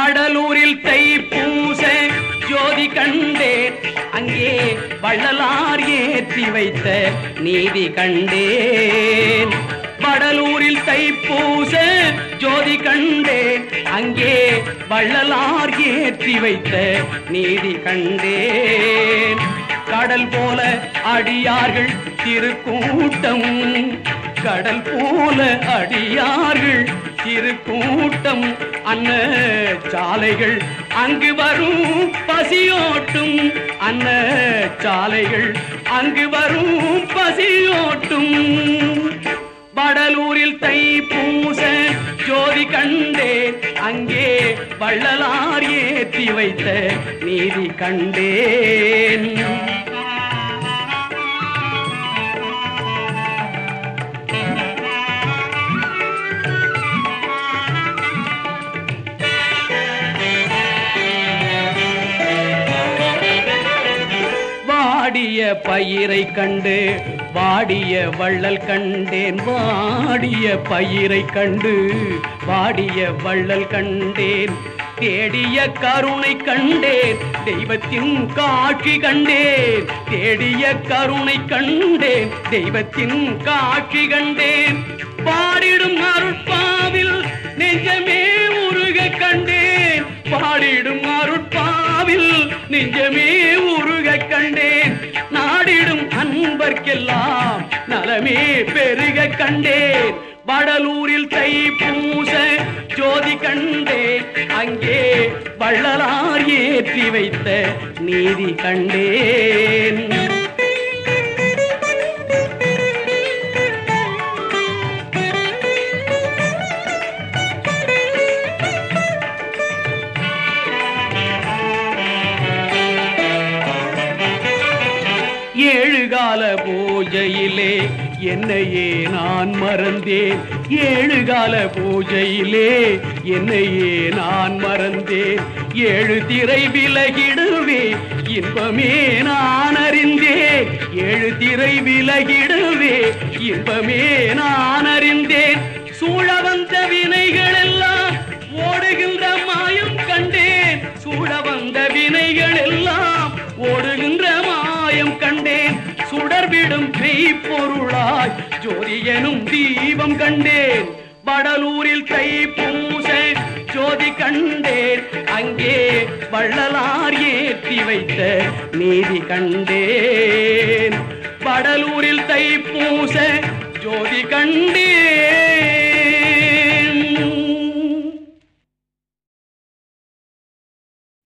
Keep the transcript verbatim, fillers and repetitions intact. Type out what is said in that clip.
வடலூரில் தைப்பூச ஜோதி கண்டேன், அங்கே வள்ளலார் ஏற்றி வைத்த நீதி கண்டேன். வடலூரில் தைப்பூச ஜோதி கண்டேன், அங்கே வள்ளலார் ஏற்றி வைத்த நீதி கண்டேன். கடல் போல அடியார்கள் திருக்கூட்டம், கடல் போல அடியார்கள் திருக்கூட்டம், அன்ன சாலைகள் அங்கு வரும் பசியோட்டும், அன்ன சாலைகள் அங்கு வரும் பசியோட்டும். வடலூரில் தைப்பூச ஜோதி கண்டேன், அங்கே வள்ளலார் ஏற்றி வைத்த நீதி கண்டேன். வாடிய பயிரை கண்டு வாடிய வள்ளல் கண்டேன், வாடிய பயிரை கண்டு வாடிய வள்ளல் கண்டேன். தேடிய கருணை கண்டேன், தெய்வத்தின் காட்சி கண்டேன், தேடிய கருணை கண்டேன், தெய்வத்தின் காட்சி கண்டேன். பாடிடும் அருட்பாவில் நெஞ்சமே உருக கண்டேன், பாடிடும் அருட்பாவில் நெஞ்சமே உருக கண்டேன். நாடிடும் அன்பர்க்கெல்லாம் நலமே பெருக கண்டேன். வடலூரில் தைப்பூச ஜோதி கண்டேன், அங்கே வள்ளலார் ஏற்றி வைத்த நீதி கண்டேன். ஏழுகால பூஜையிலே என்னையே நான் மறந்தேன், ஏழுகால பூஜையிலே என்னையே நான் மறந்தேன். ஏழு திரை விலகிடுவே இன்பமே நான் அறிந்தேன், ஏழு திரை விலகிடுவே இன்பமே நான் அறிந்தேன். சூழ வந்த வினைகள் எல்லாம் ஓடுகின்ற மாயம் கண்டேன், சூழ வந்த வினைகள் எல்லாம் ஓடுகின்ற மாயம் கண்டேன். சுடர்விடும் மெய்ப்பொருளாய் ஜோதி எனும் தீபம் கண்டேன். வடலூரில் தைப்பூச ஜோதி கண்டேன், அங்கே வள்ளலார் ஏற்றி வைத்த நீதி கண்டேன். வடலூரில் தைப்பூச ஜோதி கண்டேன்.